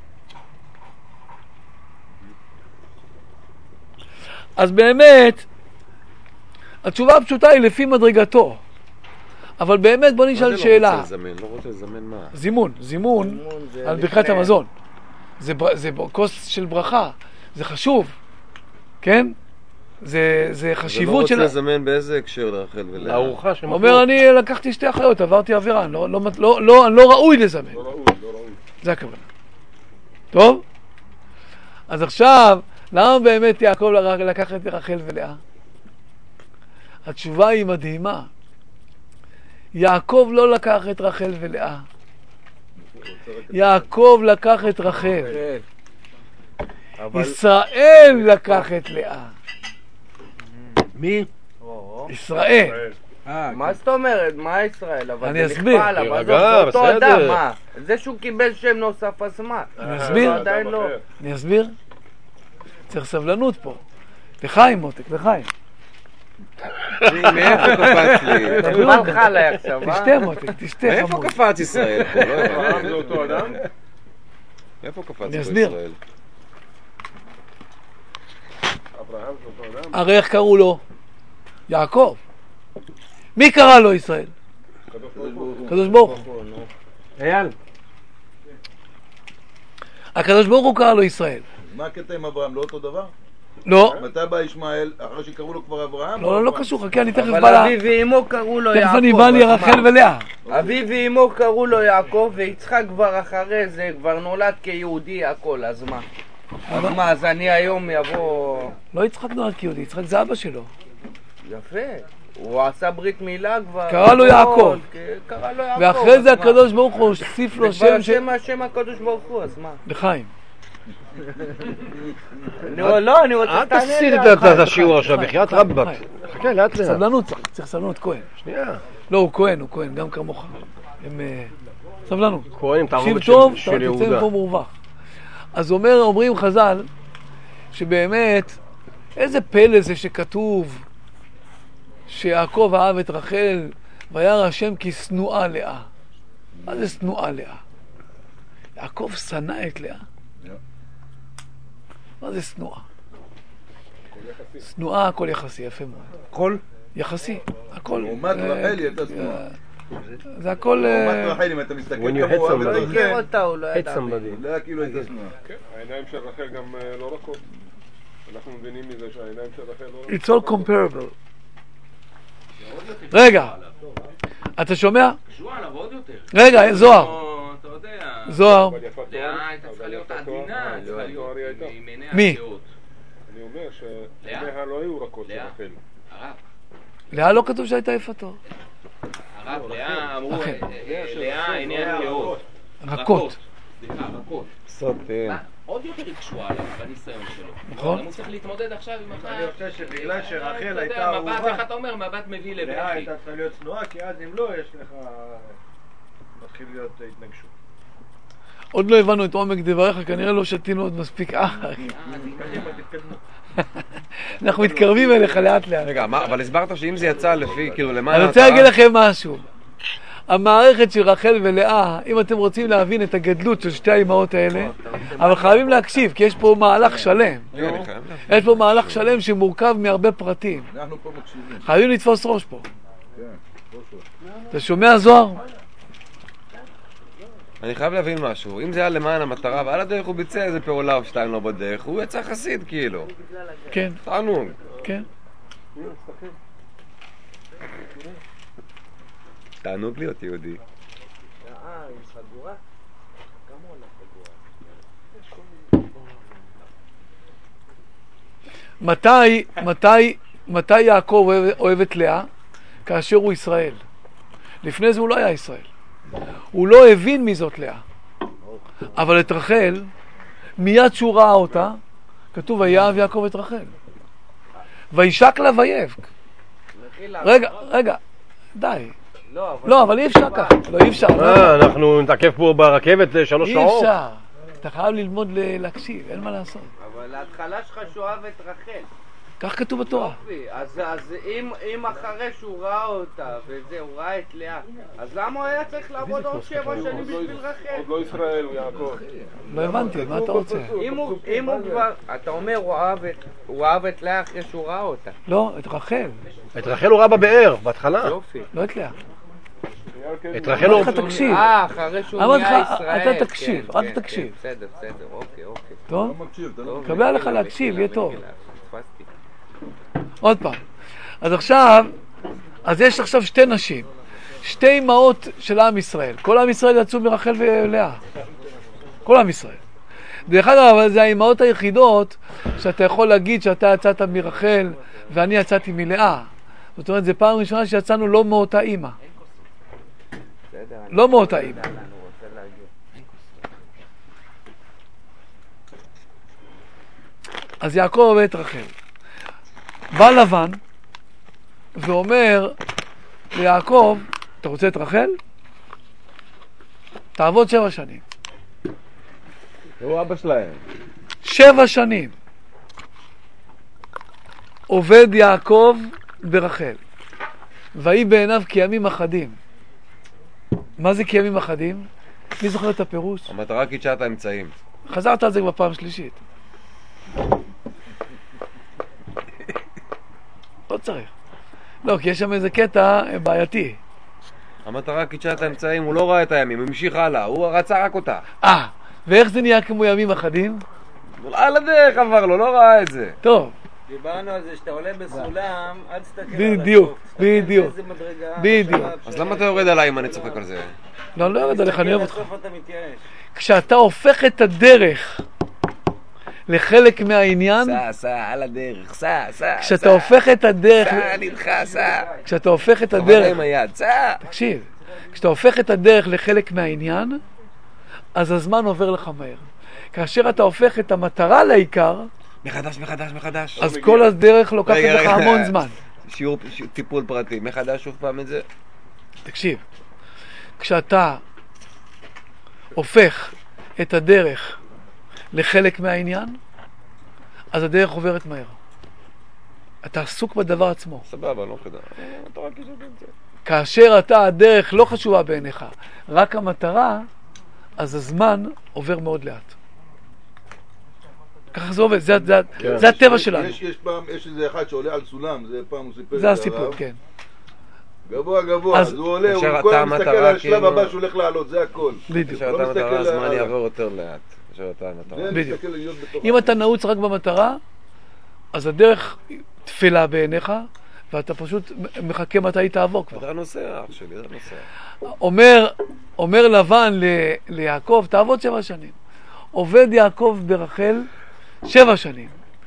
אז באמת, התשובה הפשוטה היא לפי מדרגתו. אבל באמת בוא נשאל שאלה. לא רוצה לזמן מה? זימון על ברכת המזון. זה כוס של ברכה. זה חשוב. כן? זה חשיבות של... לא רוצה לזמן באיזה הקשר לרחל ולאה? הארוחה הוא אומר, אני לקחתי שתי אחיות, עברתי עבירה, אני לא ראוי לזמן. לא ראוי. זה הכוונה. טוב? אז עכשיו, למה באמת יעקב לקח את רחל ולאה? התשובה היא מדהימה. יעקב לא לקח את רחל ולאה. יעקב לקח את רחל. ישראל לקח את לאה. מי? ישראל. מה זאת אומרת? מה ישראל? אני אסביר. רגע, בסדר. זה שהוא קיבל שם נוסף, אז מה? אני אסביר. עדיין לא. אני אסביר. צריך סבלנות פה. לחיים מותק, לחיים. מאיפה קפץ לי? מה לך עליי עכשיו? תשתה מותק, תשתה. מאיפה קפץ ישראל? אברהם זה אותו אדם? מאיפה קפץ אני פה אסביר. ישראל? אברהם זה אותו אדם? הרי איך קראו לו? יעקב. מי קרא לו ישראל? הקדוש ברוך הוא. אייל. הקדוש ברוך הוא קרא לו ישראל. מה הקטע עם אברהם? לא אותו דבר? לא. מתי בא ישמעאל? אחרי שקראו לו כבר אברהם? לא, לא קשור, חכה, אני תכף אבל בא לה... אביו ואמו קראו לו יעקב. תכף אני בא לי רחל ולאה. אביו ואמו קראו לו יעקב, ויצחק כבר אחרי זה, כבר נולד כיהודי הכל, אז מה? אז מה, אז אני היום יבוא... לא יצחק נולד כיהודי, יצחק זה אבא שלו. יפה. הוא עשה ברית מילה כבר. קרא לו יעקב. קרא לו יעקב. ואחרי זה הקדוש ברוך הוא הוסיף לו שם זה כבר שם הקדוש ברוך הוא, אז מה? לחיים. לא, אני רוצה אל תסיד את השיעור עכשיו, בחיית רבאק. חכה, לאט לאט. סבלנות צריך סבלנות, כהן. שנייה. לא, הוא כהן, גם כמוך. הם... סבלנות. כהנים, תערובת תקשיב טוב, של אתה תצא יהודה. מפה מורווח. אז אומרים חז"ל, שבאמת, איזה פלא זה שכתוב שיעקב אהב את רחל וירא השם כי שנואה לאה. מה זה שנואה לאה? יעקב שנא את לאה. מה זה שנואה? שנואה הכל יחסי, יפה מאוד. הכל? יחסי, הכל. לעומת רחל היא הייתה שנואה. זה הכל... לעומת רחל, אם אתה מסתכל When you hit כמוה לא בתור הכיר זה, אותה, הוא לא hit ידע. somebody. לא היה כאילו הייתה שנואה. כן, העיניים של רחל גם לא רכות. אנחנו מבינים מזה שהעיניים של רחל לא It's all comparable. רגע, אתה שומע? קשור עליו עוד יותר. רגע, זוהר. אתה יודע. זוהר. לאה הייתה צריכה להיות עדינה, צריכה להיות עם עיני מי? הגאות. אני אומר שעיניה לא היו רכות של רחל. הרב. לאה לא כתוב שהייתה יפה טוב. הרב, לאה אמרו, אוקיי. לאה עיניה הגאות. רכות. סליחה, רכות. סוטים. עוד יותר יקשו עליו בניסיון שלו. נכון. הוא צריך להתמודד עכשיו עם אחת. אני חושב שבגלל שרחל אתה הייתה יודע, מבט, אהובה, איך אתה אומר, מבט מביא לאה לבכי. הייתה צריכה להיות צנועה, כי אז אם לא, יש לך... מתחיל להיות התנגשות. עוד לא הבנו את עומק דבריך, כנראה לא שתינו עוד מספיק. אנחנו מתקרבים אליך לאט לאט. רגע, אבל הסברת שאם זה יצא לפי, כאילו, למען אני רוצה להגיד לכם משהו. המערכת של רחל ולאה, אם אתם רוצים להבין את הגדלות של שתי האימהות האלה, אבל חייבים להקשיב, כי יש פה מהלך שלם. יש פה מהלך שלם שמורכב מהרבה פרטים. אנחנו פה מקשיבים. חייבים לתפוס ראש פה. כן, ראש. אתה שומע זוהר? אני חייב להבין משהו. אם זה היה למען המטרה, ועל הדרך הוא ביצע איזה פעולה או שתיים לא בדרך, הוא יצא חסיד כאילו. כן, תענוג. כן. תענוג להיות יהודי. מתי יעקב אוהב את לאה? כאשר הוא ישראל. לפני זה הוא לא היה ישראל. הוא לא הבין מי זאת לאה. אבל את רחל, מיד שהוא ראה אותה, כתוב ויאהב יעקב את רחל. וישק לה ויבק. רגע, די. לא, אבל אי אפשר ככה. לא, אי אפשר. אנחנו נתעכב פה ברכבת 3 אי שעות. אפשר. אתה חייב ללמוד להקשיב, אין מה לעשות. אבל ההתחלה שלך שאוהב את רחל. כך כתוב בתורה. אז אם אחרי שהוא ראה אותה וזה, הוא ראה את לאה, אז למה הוא היה צריך לעבוד עוד 7 שנים בשביל רחל? עוד לא ישראל, הוא יעקב. לא הבנתי, מה אתה רוצה? אם הוא כבר, אתה אומר הוא אהב את לאה אחרי שהוא ראה אותה. לא, את רחל. את רחל הוא ראה בבאר, בהתחלה. יופי. לא את לאה. את רחל הוא... תקשיב. אחרי שהוא נהיה ישראל. אתה תקשיב, רק תקשיב. בסדר, אוקיי. טוב? לא מקשיב, אתה לא קבל עליך להקשיב, יהיה טוב. תפסתי. עוד פעם. אז עכשיו, יש עכשיו 2 נשים. 2 אמהות של עם ישראל. כל עם ישראל יצאו מרחל ולאה. כל עם ישראל. דרך אגב, אבל זה האמהות היחידות שאתה יכול להגיד שאתה יצאת מרחל ואני יצאתי מלאה. זאת אומרת, זו פעם ראשונה שיצאנו לא מאותה אימא. לא מאותה אימא. אז יעקב עובד את רחל. בא לבן ואומר ליעקב, אתה רוצה את רחל? תעבוד 7 שנים. הוא אבא שלהם. 7 שנים. עובד יעקב ברחל. ויהי בעיניו כימים אחדים. מה זה כימים אחדים? מי זוכר את הפירוש? המטרה קידשה את האמצעים. חזרת על זה כבר פעם שלישית. לא צריך. לא, כי יש שם איזה קטע בעייתי. המטרה קידשה את האמצעים, הוא לא ראה את הימים, הוא המשיך הלאה, הוא רצה רק אותה. ואיך זה נהיה כמו ימים אחדים? על הדרך עבר לו, לא ראה את זה. טוב. דיברנו על זה שאתה עולה בסולם, אל תסתכל על בדיוק, בדיוק. בדיוק. אז למה אתה יורד עליי אם אני צוחק על זה? לא יורד עליך, אני אוהב אותך. כשאתה הופך את הדרך לחלק מהעניין, סע, על הדרך, סע. כשאתה הופך את הדרך, כשאתה הופך את הדרך, תקשיב, כשאתה הופך את הדרך לחלק מהעניין, אז הזמן עובר לך מהר. כאשר אתה הופך את המטרה לעיקר, מחדש. אז כל הדרך לוקחת לך המון זמן. שיעור טיפול פרטי, מחדש שוב פעם את זה. תקשיב, כשאתה הופך את הדרך לחלק מהעניין, אז הדרך עוברת מהר. אתה עסוק בדבר עצמו. סבבה, לא כדאי. כאשר הדרך לא חשובה בעיניך, רק המטרה, אז הזמן עובר מאוד לאט. ככה זה עובד, זה הטבע שלנו. יש איזה אחד שעולה על סולם, זה פעם הוא סיפר. זה הסיפור, כן. גבוה, אז הוא עולה, הוא כל הזמן מסתכל על השלב הבא שהוא הולך לעלות, זה הכל. בדיוק. כאשר אתה מטרה, הזמן יעבור יותר לאט. בדיוק. אם אתה נעוץ רק במטרה, אז הדרך תפלה בעיניך, ואתה פשוט מחכה מתי היא תעבור כבר. זה הנושא, אח שלי, זה הנושא. אומר לבן ליעקב, תעבוד 7 שנים. עובד יעקב ברחל 7 שנים.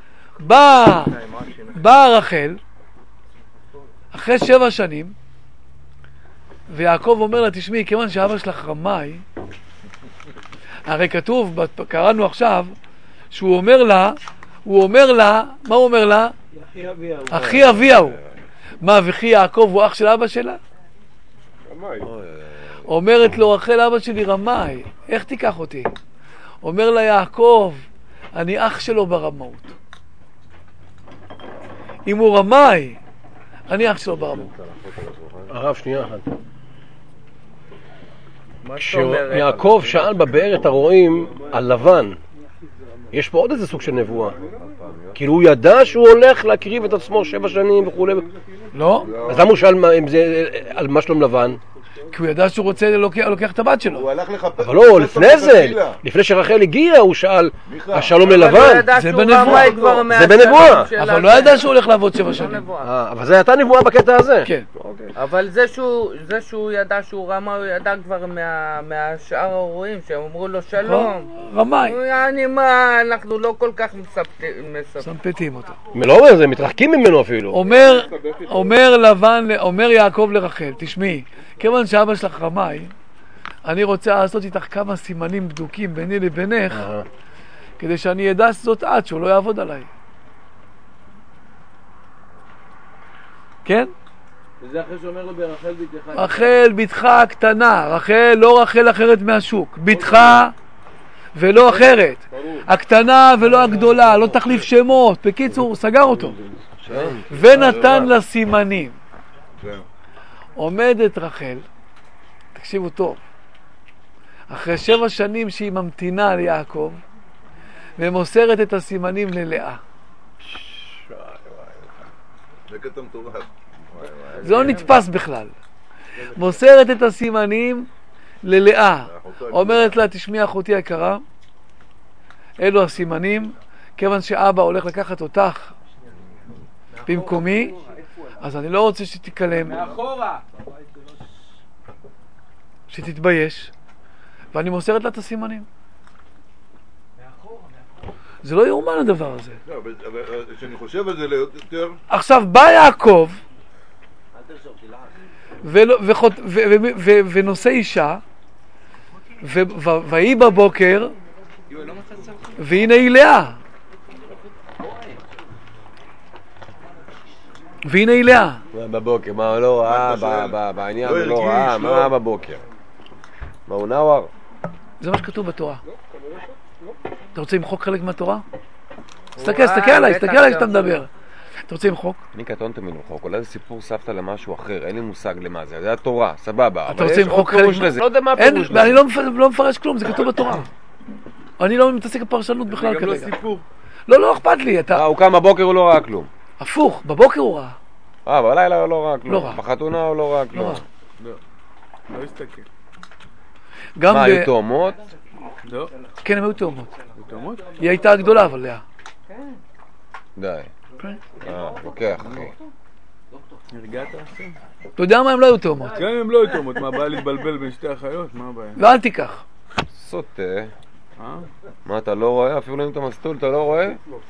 באה רחל, אחרי 7 שנים, ויעקב אומר לה, תשמעי, כיוון שאבא שלך רמאי, הרי כתוב, קראנו עכשיו, שהוא אומר לה, מה הוא אומר לה? אחי אביהו. מה, וכי יעקב הוא אח של אבא שלה? רמאי. אומרת לו רחל, אבא שלי רמאי, איך תיקח אותי? אומר לה יעקב, אני אח שלו ברמאות. אם הוא רמאי, אני אח שלו ברמאות. הרב, שנייה אחת. כשיעקב שאל בבאר את הרועים על לבן, יש פה עוד איזה סוג של נבואה. כאילו הוא ידע שהוא הולך להקריב את עצמו 7 שנים וכו'. לא. אז למה הוא שאל על מה שלום לבן? כי הוא ידע שהוא רוצה לוקח את הבת שלו. הוא הלך לחפש. אבל לא, לפני זה, לפני שרחל הגיעה, הוא שאל, השלום ללבן. זה בנבואה. זה בנבואה. אבל לא ידע שהוא הולך לעבוד 7 שנים. אבל זה הייתה נבואה בקטע הזה. כן. אבל זה שהוא ידע שהוא רמה, הוא ידע כבר מהשאר הרועים, שהם אמרו לו שלום. רמאי. אנחנו לא כל כך מספטים אותו. לא אומר, זה מתרחקים ממנו אפילו. אומר יעקב לרחל, תשמעי, כיוון שאבא שלך רמאי, אני רוצה לעשות איתך כמה סימנים בדוקים ביני לבינך, כדי שאני ידע זאת עד שהוא לא יעבוד עליי. כן? וזה אחרי שאומר לו ברחל ביתך. רחל ביתך הקטנה, רחל לא רחל אחרת מהשוק, ביתך ולא אחרת, הקטנה ולא הגדולה, לא תחליף שמות. בקיצור, סגר אותו ונתן לה סימנים. עומדת רחל, תקשיבו טוב, אחרי 7 שנים שהיא ממתינה ליעקב ומוסרת את הסימנים ללאה. זה לא נתפס בכלל. מוסרת את הסימנים ללאה, אומרת לה, תשמעי אחותי היקרה, אלו הסימנים, כיוון שאבא הולך לקחת אותך במקומי, אז אני לא רוצה שתתקלם, שתתבייש, ואני מוסרת לה את הסימנים. זה לא יאומן הדבר הזה. אבל כשאני חושב על זה יותר... עכשיו בא יעקב ונושא אישה, והיא בבוקר, והנה היא לאה. והנה היא לאה. מה בבוקר? מה הוא לא ראה? בעניין הוא לא ראה? מה בבוקר? מה הוא נאוור? זה מה שכתוב בתורה. אתה רוצה למחוק חלק מהתורה? תסתכל עליי שאתה מדבר. אתה רוצה למחוק? אני קטונתי מלמחוק, אולי זה סיפור סבתא למשהו אחר, אין לי מושג למה זה, זה התורה, סבבה. אתה רוצה למחוק חלק לזה? לא יודע מה הפירוש לזה. אני לא מפרש כלום, זה כתוב בתורה. אני לא מתעסק בפרשנות בכלל כרגע. גם לא סיפור. לא אכפת לי. הוא קם בבוקר, הוא לא ראה כלום. הפוך, בבוקר הוא ראה. בלילה הוא לא ראה כלום. לא ראה. בחתונה הוא לא ראה כלום. לא הסתכל. מה, היו תאומות? לא. כן, הם היו תאומות. היא הייתה הגדולה, אבל לאה. די. לוקח, אחי. הרגעת אחי? אתה יודע מה, הם לא היו תאומות. גם אם הם לא היו תאומות, מה הבעיה להתבלבל בין שתי החיות? מה הבעיה? ואל תיקח. סוטה. מה, אתה לא רואה? אפילו אם אתה מסטול, אתה לא רואה?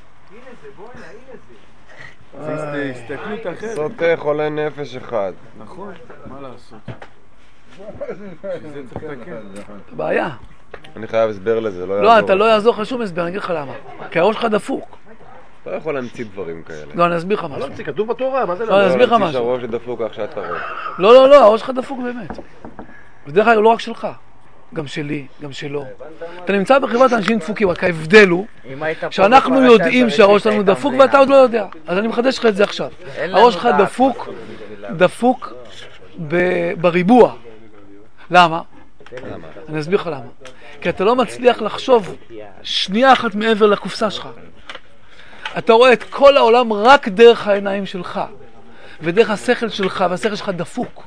זה הסתכלות אחרת. סוטה חולה נפש אחד. נכון, מה לעשות? שזה צריך לתקן. בעיה. אני חייב הסבר לזה, לא יעזור. לא, אתה לא יעזור לך שום הסבר, אני אגיד לך למה. כי הראש שלך דפוק. אתה לא יכול להמציא דברים כאלה. לא, אני אסביר לך משהו. לא, כתוב בתורה, מה זה לא? אני אסביר לך להמציא משהו. שהראש דפוק איך שאתה רואה. לא, הראש שלך דפוק באמת. בדרך כלל לא רק שלך. גם שלי, גם שלו. אתה נמצא בחברת אנשים דפוקים, רק ההבדל הוא שאנחנו יודעים שהראש שלנו דפוק ואתה עוד לא יודע. אז אני מחדש לך את זה עכשיו. הראש שלך דפוק בריבוע. למה? אני אסביר לך למה. כי אתה לא מצליח לחשוב שנייה אחת מעבר לקופסה שלך. אתה רואה את כל העולם רק דרך העיניים שלך ודרך השכל שלך, והשכל שלך דפוק.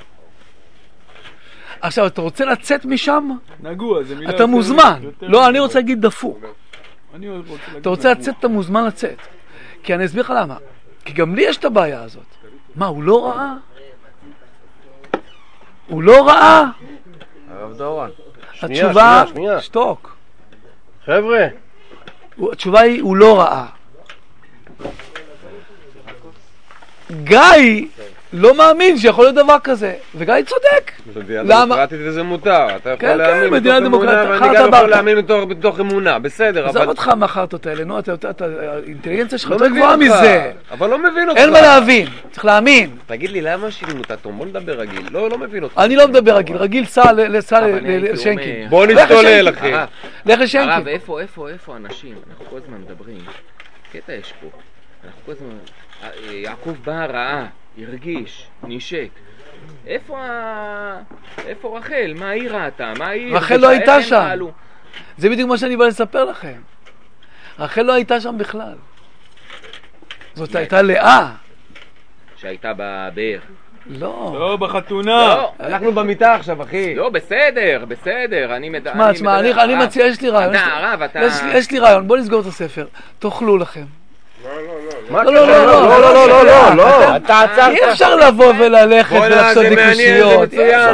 עכשיו, אתה רוצה לצאת משם? נגוע, זה מילה אתה מוזמן. לא, אני רוצה להגיד דפוק. אתה רוצה לצאת, אתה מוזמן לצאת. כי אני אסביר לך למה. כי גם לי יש את הבעיה הזאת. מה, הוא לא ראה? הוא לא ראה? הרב דורון. התשובה, שתוק. חבר'ה. התשובה היא, הוא לא ראה. גיא לא מאמין שיכול להיות דבר כזה, וגיא צודק. זה מדינה דמוקרטית וזה מותר, אתה יכול להאמין מתוך אמונה, ואני גם יכול להאמין בתוך אמונה, בסדר. עזוב אותך מהחרטות האלה, נו, האינטליגנציה שלך יותר גבוהה מזה. אבל לא מבין אותך. אין מה להבין, צריך להאמין. תגיד לי, למה שירים אותה תום? בוא נדבר רגיל. לא מבין אותך. אני לא מדבר רגיל, רגיל סע לשנקין. בוא נשתולל, אחי. לך לשנקין. הרב, איפה אנשים? אנחנו כל הזמן מדברים. קטע יש פה. אנחנו כל הזמן... יעקב בא ראה, הרגיש, נשק. איפה רחל? מה היא ראתה? רחל לא הייתה שם. זה בדיוק מה שאני בא לספר לכם. רחל לא הייתה שם בכלל. זאת הייתה לאה. שהייתה בבאר. לא, בחתונה. אנחנו במיטה עכשיו, אחי. לא, בסדר. תשמע, אני מציע, יש לי רעיון. יש לי רעיון, בוא נסגור את הספר. תאכלו לכם. לא. אי אפשר לבוא וללכת ולחשוב בקושיות.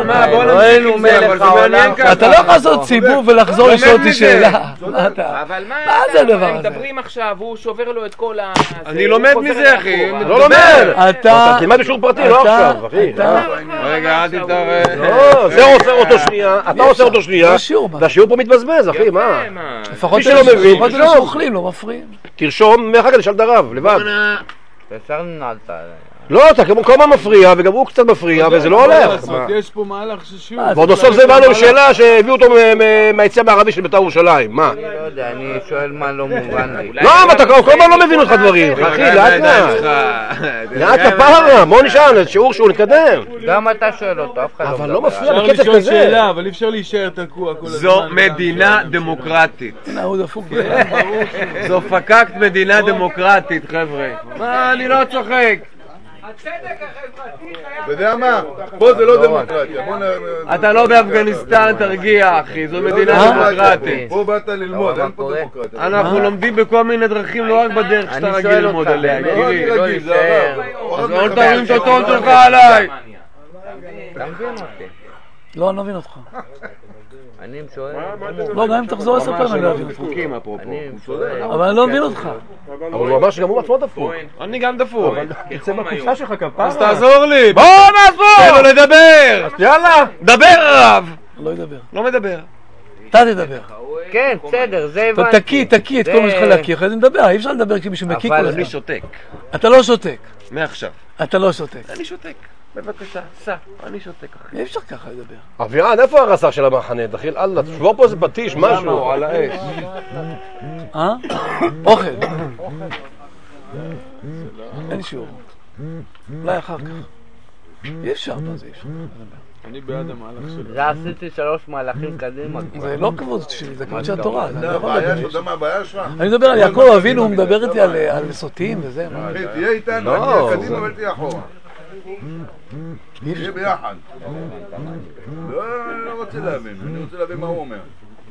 אתה לא יכול לעשות סיבוב ולחזור לשאול אותי שאלה. אבל מה זה הדבר הזה? מדברים עכשיו, הוא שובר לו את כל ה... אני לומד מזה, אחי. לא לומד. אתה תלמד בשיעור פרטי, לא עכשיו, אחי. רגע, אל תתערב. לא, זה עושה אותו שנייה, אתה עושה אותו שנייה, והשיעור פה מתבזבז, אחי, מה? לפחות שלא מבין, אלה שאוכלים, לא מפריעים. תרשום, מאחר כך נשאל את הרב, לבד. אפשר לנעלת. לא, אתה כל מה מפריע, וגם הוא קצת מפריע, וזה לא הולך. יש פה מהלך ששיעור. ועוד בסוף זה באנו שאלה שהביאו אותו מהיציאה מערבי של בית"ר ירושלים, מה? אני לא יודע, אני שואל מה לא מובן לי. לא, אבל אתה כל הזמן לא מבין אותך דברים, אחי, לאט לפרה, בוא נשאל, שיעור שהוא נתקדם. גם אתה שואל אותו, אף אחד לא. אבל לא מפריע אפשר בקצב לשאול כזה. שאלה, אבל אי אפשר להישאר תקוע כל הזמן. זו מדינה דמוקרטית. זו פקקט מדינה דמוקרטית, חבר'ה. מה, אני לא צוחק. הצדק החברתי חייב... אתה יודע מה? פה זה לא דמוקרטיה. אתה לא באפגניסטן, תרגיע, אחי. זו מדינה דמוקרטית. פה באת ללמוד, אין פה דמוקרטיה. אנחנו לומדים בכל מיני דרכים, לא רק בדרך שאתה רגיל ללמוד עליה. לא רגיל, זה הרב. אז לא תרים את הטון שלך עליי. אתה מבין אותי? לא, אני לא מבין אותך. אני שואל. לא, גם אם תחזור 10 פעמים אני לא מבין אותך. אבל אני לא מבין אותך. אבל הוא אמר שגם הוא עצמו דפוק. אני גם דפוק. תצא מהקופסה שלך כפרה. אז תעזור לי! בוא נעזור! תן לו לדבר! אז יאללה! דבר הרב! לא ידבר. לא מדבר. אתה תדבר. כן, בסדר, זה הבנתי. תקיא את כל מה שלך להקיא, אחרי זה נדבר, אי אפשר לדבר כשמישהו מקיא כל אבל הזמן. אני שותק. אתה לא שותק. מעכשיו. אתה לא שותק. אני שותק. בבקשה, סע. אני שותק אחי. אי אפשר ככה לדבר. אביעד, איפה הרס"ר של המחנה? דחיל, אללה, תשבור פה איזה פטיש, משהו. על האש. אוכל. אין שיעור. אולי אחר כך. אי אפשר, מה זה אי אפשר? אני בעד המהלך שלי. זה עשיתי 3 מהלכים קדימה. זה לא כבוד שלי, זה כבוד של התורה. אתה יודע מה הבעיה שלך? אני מדבר על יעקב אבינו, הוא מדבר איתי על סוטים וזה. אחי, תהיה איתנו, אני אהיה קדימה ותהיה אחורה. תהיה ביחד. לא רוצה להבין, אני רוצה להבין מה הוא אומר.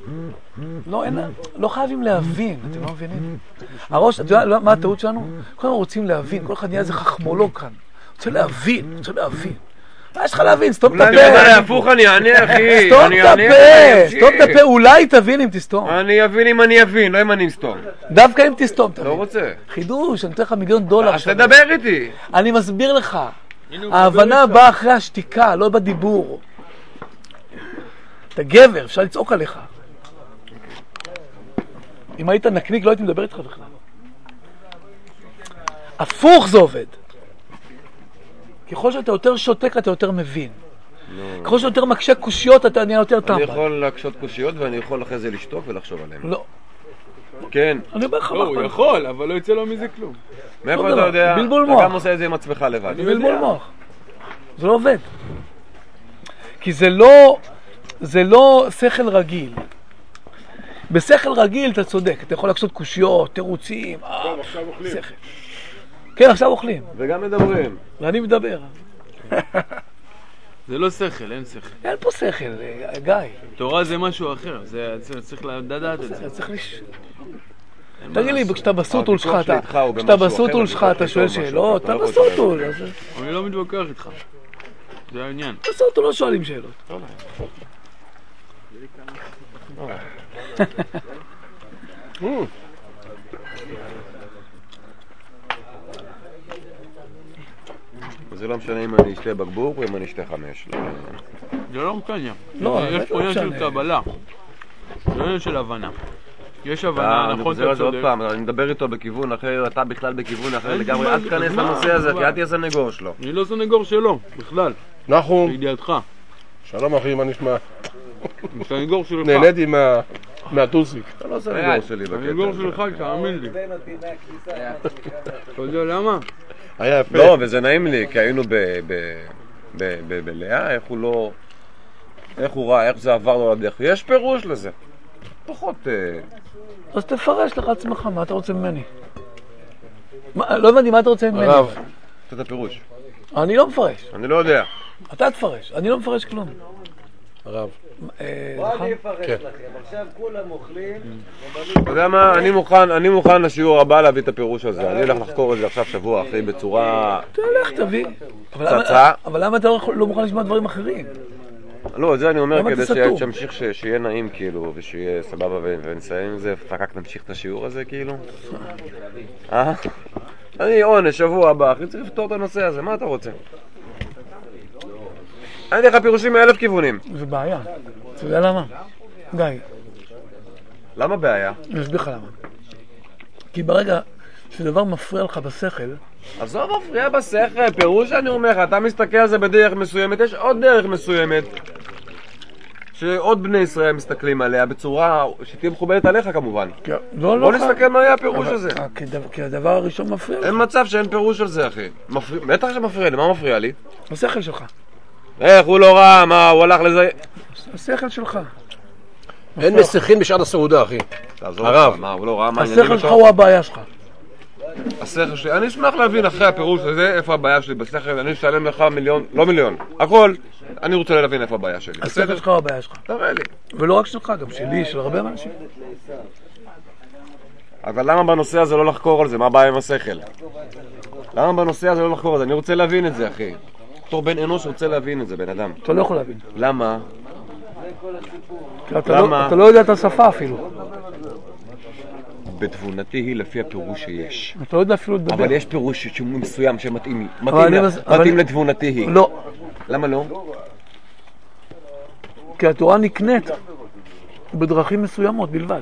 לא חייבים להבין, אתם לא מבינים? הראש, אתה יודע מה הטעות שלנו? כל הזמן רוצים להבין, כל אחד נהיה איזה חכמולוג כאן. רוצה להבין. מה יש לך להבין? סתום את הפה. אולי אני הפוך אני אענה אחי. סתום את הפה, אולי תבין אם תסתום. אני אבין אם אני אבין, לא אם אני אסתום. דווקא אם תסתום תבין. לא רוצה. חידוש, אני נותן לך $1,000,000. אז תדבר איתי. אני מסביר לך. ההבנה באה אחרי השתיקה, לא בדיבור. אתה גבר, אפשר לצעוק עליך. אם היית נקניק לא הייתי מדבר איתך בכלל. הפוך זה עובד. ככל שאתה יותר שותק אתה יותר מבין. ככל שיותר מקשה קושיות אתה נהיה יותר טמבל. אני יכול להקשות קושיות ואני יכול אחרי זה לשתוק ולחשוב עליהן. לא. כן. אני אומר לך. לא, הוא יכול, אבל לא יצא לו מזה כלום. מאיפה אתה יודע? בלבול אתה מוח. גם עושה את זה עם עצמך לבד. בלבול מוח. זה לא עובד. כי זה לא שכל רגיל. בשכל רגיל אתה צודק, אתה יכול להקשות קושיות, תירוצים, טוב, עכשיו אוכלים. שכל. כן, עכשיו אוכלים. וגם מדברים. ואני מדבר. זה לא שכל, אין שכל. אין פה שכל, גיא. תורה זה משהו אחר, זה צריך לדעת את זה. צריך תגיד לי, כשאתה בסוטול שלך אתה שואל שאלות, אתה בסוטול. אני לא מתווכח איתך. זה העניין. בסוטול לא שואלים שאלות. זה לא משנה אם אני אשתה בקבוק או אם אני אשתה 5. זה לא משנה. לא, יש פה עניין של קבלה. זה עניין של הבנה. יש הבנה, נכון, אתה צודק. אני מדבר איתו בכיוון אחר, אתה בכלל בכיוון אחר לגמרי. אל תכנס לנושא הזה, כי אל תהיה סנגור שלו. אני לא סנגור שלו, בכלל. נחום. לידיעתך. שלום אחי, מה נשמע? סנגור שלך. נהניתי מהטוסיק. אתה לא סנגור שלי בקטע. סנגור שלך, תאמין לי. אתה יודע למה? היה יפה. לא, וזה נעים לי, כי היינו בלאה, איך הוא לא... איך הוא ראה, איך זה עבר לו לדרך. יש פירוש לזה. פחות... אז תפרש לך עצמך, מה אתה רוצה ממני? לא הבנתי, מה אתה רוצה ממני? הרב. את הפירוש. אני לא מפרש. אני לא יודע. אתה תפרש, אני לא מפרש כלום. הרב. בוא אני אפרש לכם, עכשיו כולם אוכלים. אתה יודע מה, אני מוכן לשיעור הבא להביא את הפירוש הזה. אני הולך לחקור את זה עכשיו שבוע אחרי בצורה... תלך, תביא. פצצה. אבל למה אתה לא מוכן לשמוע דברים אחרים? לא, את זה אני אומר כדי שימשיך, שיהיה נעים כאילו, ושיהיה סבבה ונסיים עם זה, רק נמשיך את השיעור הזה כאילו. אני עונש, שבוע הבא, אחי צריך לפתור את הנושא הזה, מה אתה רוצה? אני לך פירושים מ1000 כיוונים. זה בעיה. אתה יודע למה? גיא. למה בעיה? אני אסביר לך למה. כי ברגע שדבר מפריע לך בשכל... אז לא מפריע בשכל, פירוש אני אומר לך, אתה מסתכל על זה בדרך מסוימת, יש עוד דרך מסוימת שעוד בני ישראל מסתכלים עליה בצורה שתהיה מכובדת עליך כמובן. בוא נסתכל מה היה הפירוש הזה. כי הדבר הראשון מפריע לך. אין מצב שאין פירוש על זה אחי. בטח שמפריע לי, מה מפריע לי? השכל שלך. איך הוא לא ראה, מה הוא הלך לזה? השכל שלך. אין מסכין בשעת הסעודה אחי. הרב. מה הוא לא ראה, מה העניינים השכל שלך הוא הבעיה שלך. השכל שלי, אני אשמח להבין אחרי הפירוש הזה איפה הבעיה שלי בשכל, אני אשלם לך מיליון, לא מיליון, הכל, אני רוצה להבין איפה הבעיה שלי. השכל שלך הוא הבעיה שלך. תראה לי. ולא רק שלך, גם שלי, של הרבה אנשים. אבל למה בנושא הזה לא לחקור על זה? מה הבעיה עם השכל? למה בנושא הזה לא לחקור על זה? אני רוצה להבין את זה אחי. בתור בן אנוש רוצה להבין את זה, בן אדם. אתה לא יכול להבין. למה? אתה לא יודע את השפה אפילו. בתבונתי היא לפי הפירוש שיש. אתה לא יודע אפילו לדבר. אבל יש פירוש מסוים שמתאים אבל לתבונתי היא. לא. למה לא? כי התורה נקנית בדרכים מסוימות בלבד.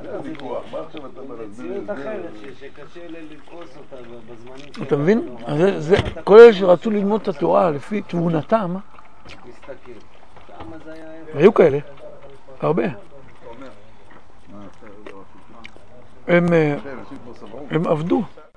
אתה מבין? כל אלה שרצו ללמוד את התורה לפי תבונתם, היו כאלה, הרבה. הם עבדו.